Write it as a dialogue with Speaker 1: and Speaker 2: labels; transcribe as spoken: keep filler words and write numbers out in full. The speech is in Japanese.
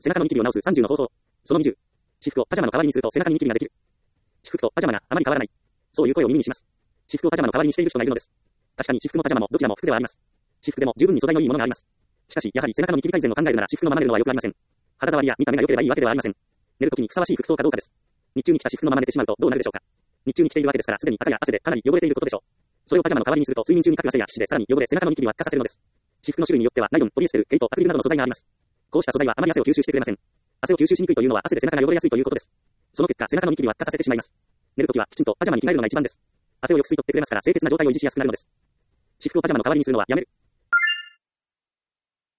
Speaker 1: 背中のニキビを治すさんじゅうの方法。そのにじゅう。私服をパジャマの代わりにすると背中にニキビができる。私服とパジャマがあまり変わらない。そういう声を耳にします。私服をパジャマの代わりにしている人がいるのです。確かに私服もパジャマもどちらも服ではあります。私服でも十分に素材のいいものがあります。しかし、やはり背中のニキビ改善を考えるなら私服のまま寝るのは良くありません。肌触りや見た目が良ければいいわけではありません。寝るときにふさわしい服装かどうかです。日中に着た私服のまま寝てしまうとどうなるでしょうか。日中に着ているわけですから、すでに赤や汗でかなり汚れていることでしょう。それをパジャマの代わりにすると睡眠中にかく汗や皮脂でさらに汚れ背中のニキビを悪化させるのです。私服の種類によってはナイロン、ポリエステル、毛糸、アクリルなどの素材があります。こうした素材はあまり汗を吸収してくれません。汗を吸収しにくいというのは汗で背中が汚れやすいということです。その結果、背中のニキビを悪化させてしまいます。寝るときはきちんとパジャマに着替えるのが一番です。汗をよく吸い取ってくれますから清潔な状態を維持しやすくなるのです。私服をパジャマの代わりにするのはやめる。